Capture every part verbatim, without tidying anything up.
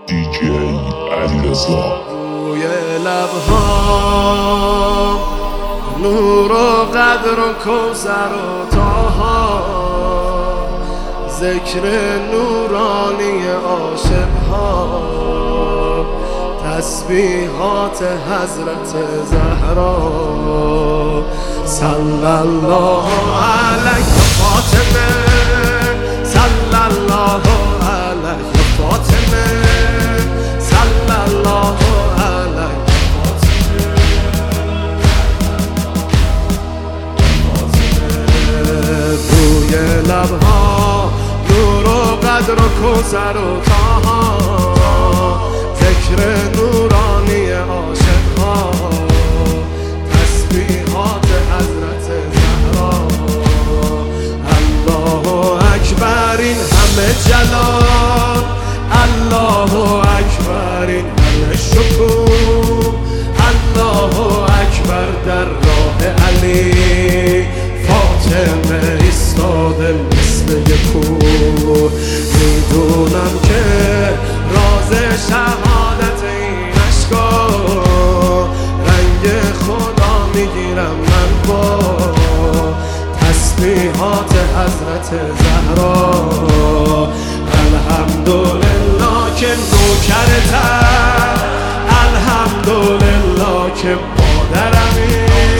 دی جی علیرضا. روی لبها نور و قدر و کوثر و طاها، ذکر نورانی عاشقها، تسبیحات حضرت زهرا. صلی الله علیک فاطمه، صلی الله علیک فاطمه، صلی الله علیک فاطمه. روی لبها نور و قدر و کوثر و طاها، ذکر نورانی عاشقها، تسبیحات حضرت زهرا. الله اکبر این همه جلال، الله اکبر این همه شکوه، الله اکبر در راه علی فاطمه ایستاده مثل یک کوه. میدونم که راز شهادت این اشکا، رنگ خدا میگیرم من با تسبیحات حضرت زهرا. الحمدلله که نوکرتم، الحمدلله که مادرمی،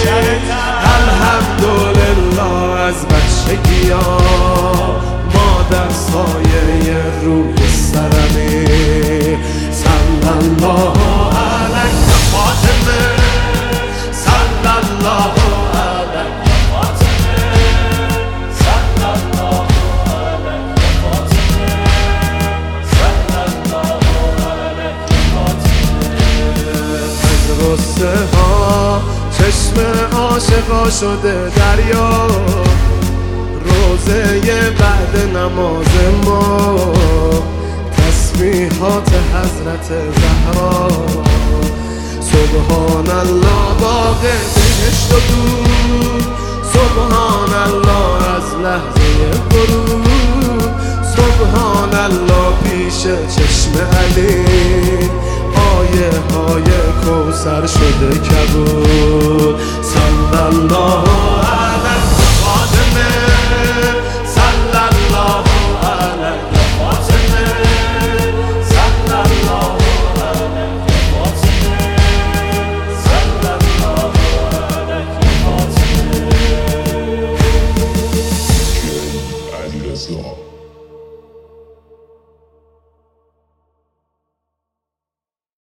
الحمدلله از بچگی‌ام مادر سایه روی سرمی. صلی الله علیک فاطمه، صلی الله علیک فاطمه، صلی الله علیک فاطمه، صلی الله علیک فاطمه. از غصه ها چشم عاشقا شده دریا، روزه بعد نماز ما تسبیحات حضرت زهرا. سبحان الله باغ بهشت و دور، سبحان الله از لحظه غروب، سبحان الله پیش چشم علی آیه های کوثر شده کبود. صلی الله علیک فاطمه،